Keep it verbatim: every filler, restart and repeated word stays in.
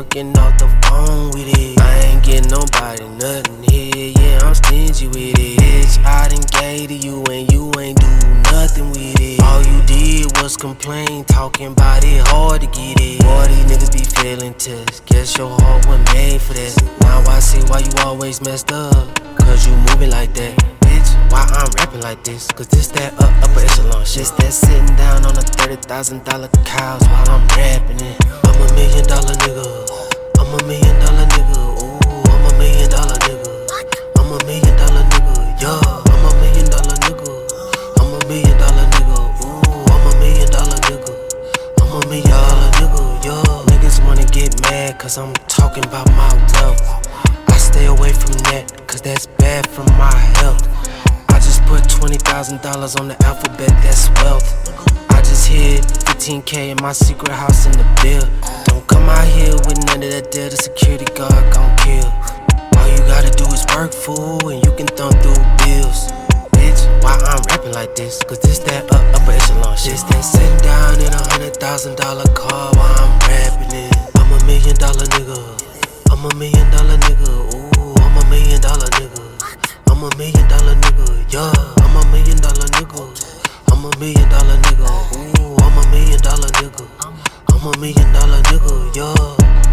fucking off the phone with it. I ain't getting nobody nothing here, yeah, I'm stingy with it. Bitch, I done gave to you and you ain't do nothing with it. All you did was complain, talking about it hard to get it. Boy, these niggas be feeling tests, guess your heart wasn't made for that. Now I see why you always messed up, cause you moving like that. Bitch, why I'm rapping like this? Cause this that up, upper echelon shit. This that sitting down on a thirty thousand dollar couch while I'm rapping it. I'm a million dollar nigga, I'm a million dollar nigga, ooh, I'm a million dollar nigga, I'm a million dollar nigga, yeah, I'm a million dollar nigga, I'm a million dollar nigga, ooh, I'm a million dollar nigga, I'm a million dollar nigga, yeah. Niggas wanna get mad cause I'm talking about my wealth. I stay away from that cause that's bad for my health. I just put twenty thousand dollars on the alphabet, that's wealth. I just hid fifteen K in my secret house in the bill. Don't come out here with none of that deal, the security guard gon' kill. All you gotta do is work, fool, and you can thumb through bills. Bitch, why I'm rapping like this? Cause this that up, upper echelon shit. This that sitting down in a hundred thousand dollar car while I'm rapping it. I'm a million dollar nigga, I'm a million dollar nigga, ooh, I'm a million dollar nigga, I'm a million dollar nigga, yeah, I'm a million dollar nigga, I'm a million dollar nigga, ooh, I'm a million dollar nigga, I'm a million dollar nigga, yeah.